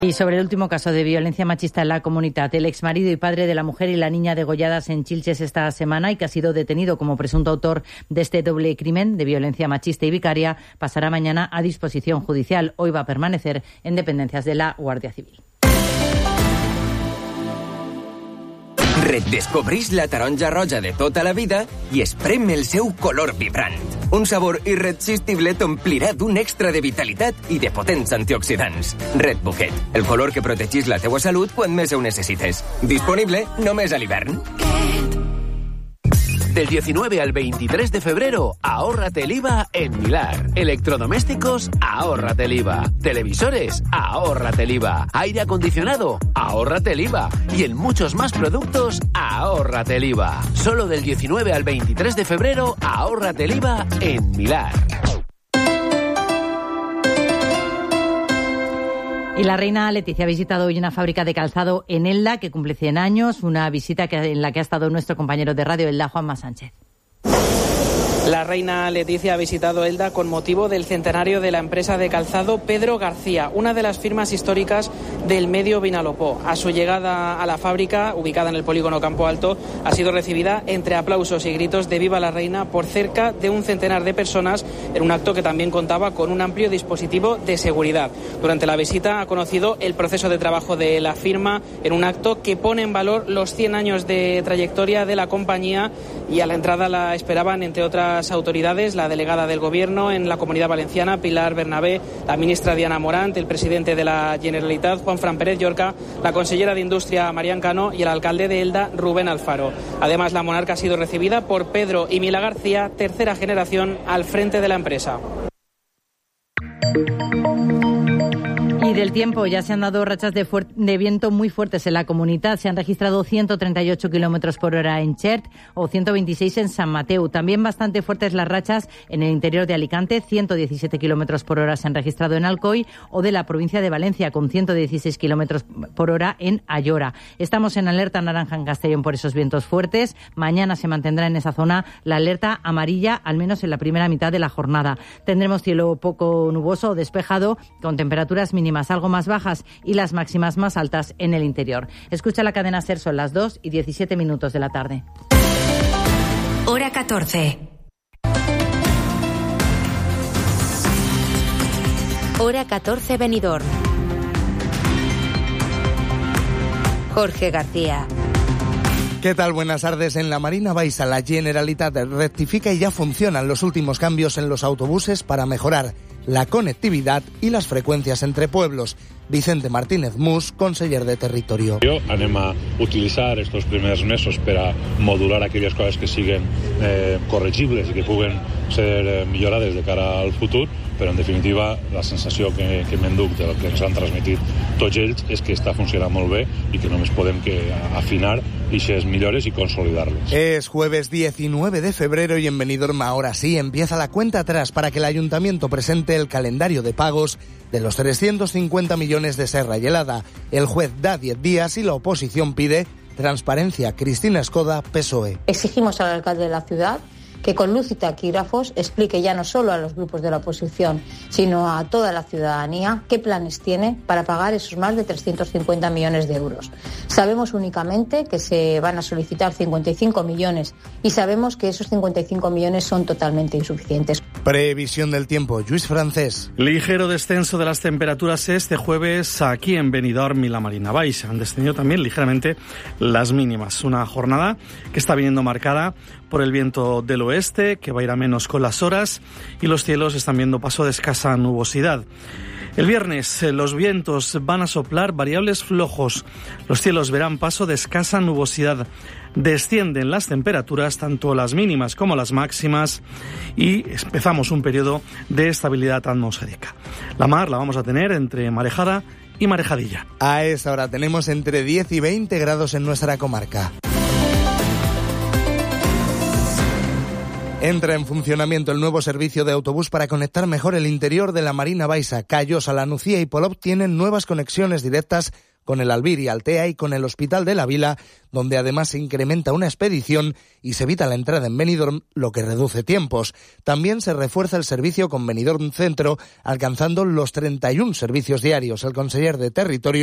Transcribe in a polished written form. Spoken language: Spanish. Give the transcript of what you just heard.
Y sobre el último caso de violencia machista en la comunidad, el exmarido y padre de la mujer y la niña degolladas en Xilxes esta semana y que ha sido detenido como presunto autor de este doble crimen de violencia machista y vicaria, pasará mañana a disposición judicial. Hoy va a permanecer en dependencias de la Guardia Civil. Redescobreix la taronja roja de tota la vida i esprem el seu color vibrant. Un sabor irresistible t'omplirà d'un extra de vitalitat i de potents antioxidants. Red Bouquet, el color que protegís la teua salut quan més ho necessites. Disponible només a l'hivern. Del 19 al 23 de febrero, ahórrate el IVA en Milar. Electrodomésticos, ahórrate el IVA. Televisores, ahórrate el IVA. Aire acondicionado, ahórrate el IVA. Y en muchos más productos, ahórrate el IVA. Solo del 19 al 23 de febrero, ahórrate el IVA en Milar. Y la reina Letizia ha visitado hoy una fábrica de calzado en Elda que cumple 100 años, una visita en la que ha estado nuestro compañero de Radio Elda, Juanma Sánchez. La reina Letizia ha visitado Elda con motivo del centenario de la empresa de calzado Pedro García, una de las firmas históricas del medio Vinalopó. A su llegada a la fábrica, ubicada en el polígono Campo Alto, ha sido recibida entre aplausos y gritos de Viva la Reina por cerca de un centenar de personas en un acto que también contaba con un amplio dispositivo de seguridad. Durante la visita ha conocido el proceso de trabajo de la firma en un acto que pone en valor los 100 años de trayectoria de la compañía, y a la entrada la esperaban, entre otras autoridades, la delegada del Gobierno en la Comunidad Valenciana, Pilar Bernabé, la ministra Diana Morant, el presidente de la Generalitat, Juanfran Pérez Llorca, la consellera de Industria, Marian Cano, y el alcalde de Elda, Rubén Alfaro. Además, la monarca ha sido recibida por Pedro y Mila García, tercera generación al frente de la empresa. Y del tiempo, ya se han dado rachas de viento muy fuertes en la comunidad. Se han registrado 138 kilómetros por hora en Xert o 126 en San Mateu. También bastante fuertes las rachas en el interior de Alicante. 117 kilómetros por hora se han registrado en Alcoy, o de la provincia de Valencia, con 116 kilómetros por hora en Ayora. Estamos en alerta naranja en Castellón por esos vientos fuertes. Mañana se mantendrá en esa zona la alerta amarilla, al menos en la primera mitad de la jornada. Tendremos cielo poco nuboso o despejado, con temperaturas mínimas algo más bajas y las máximas más altas en el interior. Escucha la cadena SER, son las 2:17 de la tarde. Hora 14. Hora 14 Benidorm. Jorge García. ¿Qué tal? Buenas tardes. En la Marina Baixa, la Generalitat rectifica y ya funcionan los últimos cambios en los autobuses para mejorar la conectividad y las freqüències entre pueblos. Vicente Martínez Mus, conseller de Territorio. Anem a utilitzar estos primers mesos per a modular aquelles coses que siguen corregibles i que puguen ser millorades de cara al futur, però en definitiva la sensació que m'enduc del que ens han transmitit tots ells és que està funcionant molt bé i que només podem que afinar aquestes millores y consolidarlas. Es jueves 19 de febrero y en Benidorm ahora sí empieza la cuenta atrás para que el Ayuntamiento presente el calendario de pagos de los 350 millones de Serra y Helada. El juez da 10 días y la oposición pide transparencia. Cristina Escoda, PSOE. Exigimos al alcalde de la ciudad que con luz y taquígrafos explique ya no solo a los grupos de la oposición, sino a toda la ciudadanía qué planes tiene para pagar esos más de 350 millones de euros. Sabemos únicamente que se van a solicitar 55 millones y sabemos que esos 55 millones son totalmente insuficientes. Previsión del tiempo, Lluís Francés. Ligero descenso de las temperaturas este jueves aquí en Benidorm y la Marina Baixa. Han descendido también ligeramente las mínimas. Una jornada que está viniendo marcada por el viento del oeste, que va a ir a menos con las horas, y los cielos están viendo paso de escasa nubosidad. El viernes los vientos van a soplar variables flojos. Los cielos verán paso de escasa nubosidad. Descienden las temperaturas, tanto las mínimas como las máximas, y empezamos un periodo de estabilidad atmosférica. La mar la vamos a tener entre marejada y marejadilla. A esta hora tenemos entre 10 y 20 grados en nuestra comarca. Entra en funcionamiento el nuevo servicio de autobús para conectar mejor el interior de la Marina Baixa. Callosa, La Nucía y Polop tienen nuevas conexiones directas con el Albir y Altea y con el Hospital de la Vila, donde además se incrementa una expedición y se evita la entrada en Benidorm, lo que reduce tiempos. También se refuerza el servicio con Benidorm Centro, alcanzando los 31 servicios diarios. El conseller de Territorio